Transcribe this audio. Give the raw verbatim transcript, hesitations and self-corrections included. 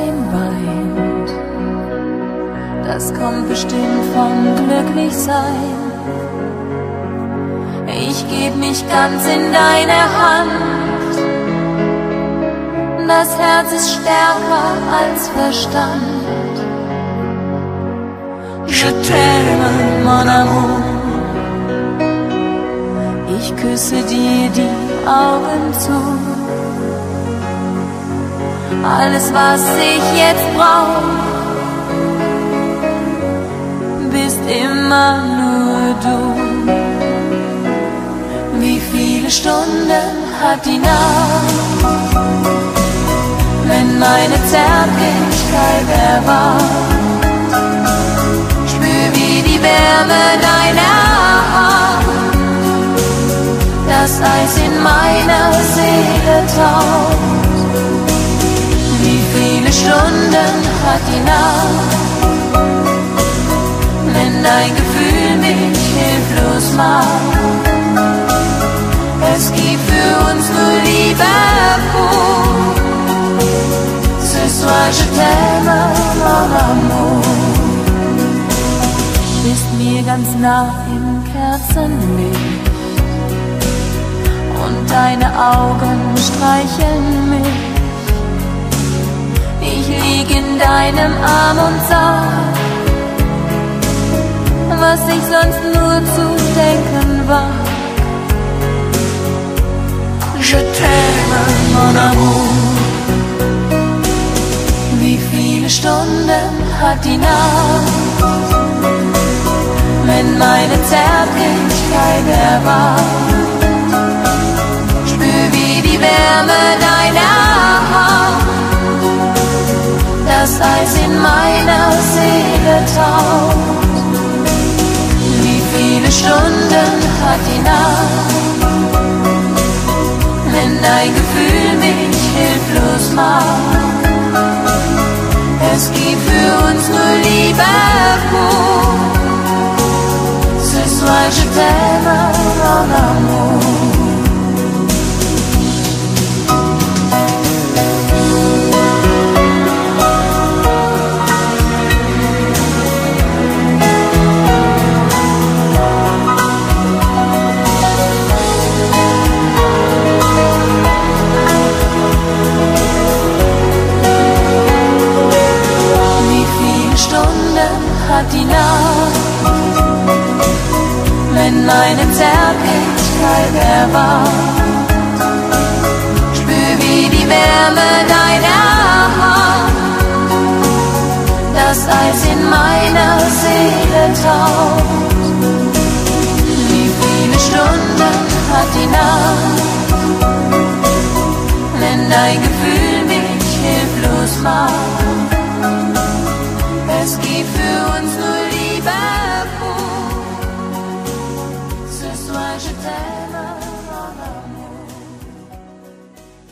trotzdem weint. Das kommt bestimmt vom Glücklichsein. Ich geb mich ganz in deine Hand. Das Herz ist stärker als Verstand. Je t'aime, mon amour. Ich küsse dir die Augen zu. Alles, was ich jetzt brauch, bist immer nur du. Wie viele Stunden hat die Nacht, wenn meine Zärtlichkeit erwacht? Spür, wie die Wärme deiner Hand das Eis in meiner Seele taucht. Wie viele Stunden hat die Nacht, wenn dein Gefühl mich hilflos macht? Es gibt für uns nur Liebe pur. Ce soir je t'aime, mon amour. Bist mir ganz nah im Kerzenlicht und deine Augen streicheln mich. Ich lieg in deinem Arm und sag, was ich sonst nur zu denken war. Je t'aime, mon amour. Wie viele Stunden hat die Nacht, wenn meine Zärtlichkeit erwacht? Spür, wie die Wärme deiner Hand das Eis in meiner Seele taucht. Wie viele Stunden hat die Nacht, wenn dein Gefühl mich hilflos macht? Es gibt für uns nur Liebe pur. Ce soir je t'aime, mon amour. Hat die Nacht, wenn meine Zärtlichkeit erwacht? Spür, wie die Wärme deiner Hand das Eis in meiner Seele taucht. Wie viele Stunden hat die Nacht, wenn dein Gefühl mich hilft?